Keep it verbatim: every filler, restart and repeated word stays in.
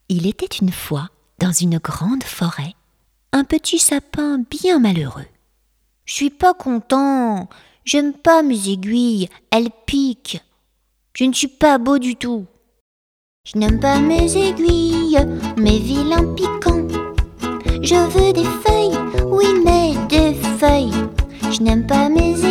Il était une fois, dans une grande forêt, un petit sapin bien malheureux. « Je suis pas content, j'aime pas mes aiguilles, elles piquent. Je ne suis pas beau du tout. Je n'aime pas mes aiguilles, mes vilains piquants. Je veux des feuilles, oui mais des feuilles. Je n'aime pas mes